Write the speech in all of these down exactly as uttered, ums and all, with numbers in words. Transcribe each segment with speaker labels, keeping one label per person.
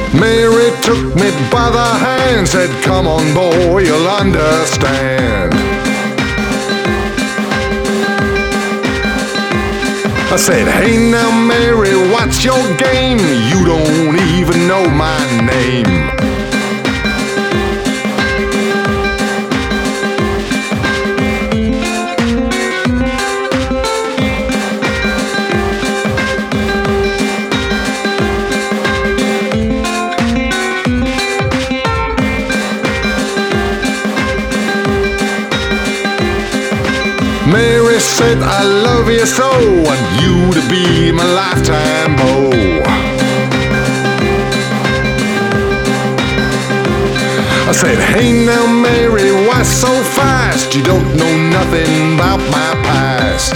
Speaker 1: Mary took me by the hand, said, come on boy, you'll understand. I said, hey now Mary, what's your game? You don't even know my name. Mary said, I love you so, want you to be my lifetime beau. I said, hey now Mary, why so fast? You don't know nothing about my past.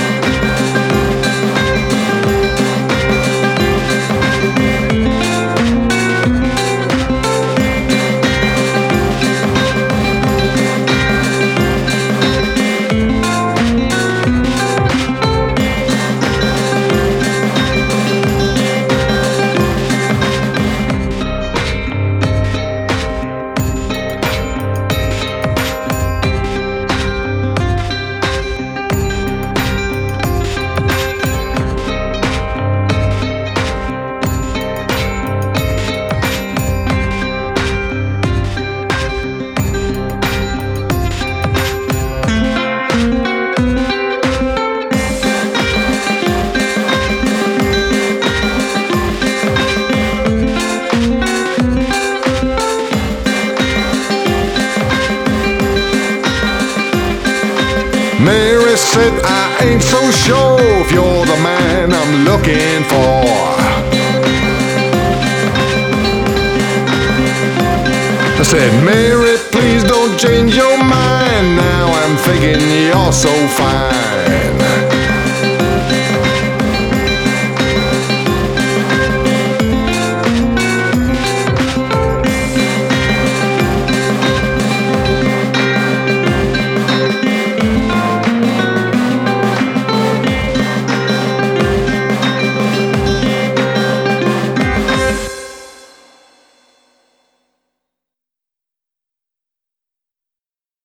Speaker 1: Mary said, I ain't so sure if you're the man I'm looking for. I said, Mary, please don't change your mind. Now I'm thinking you're so fine.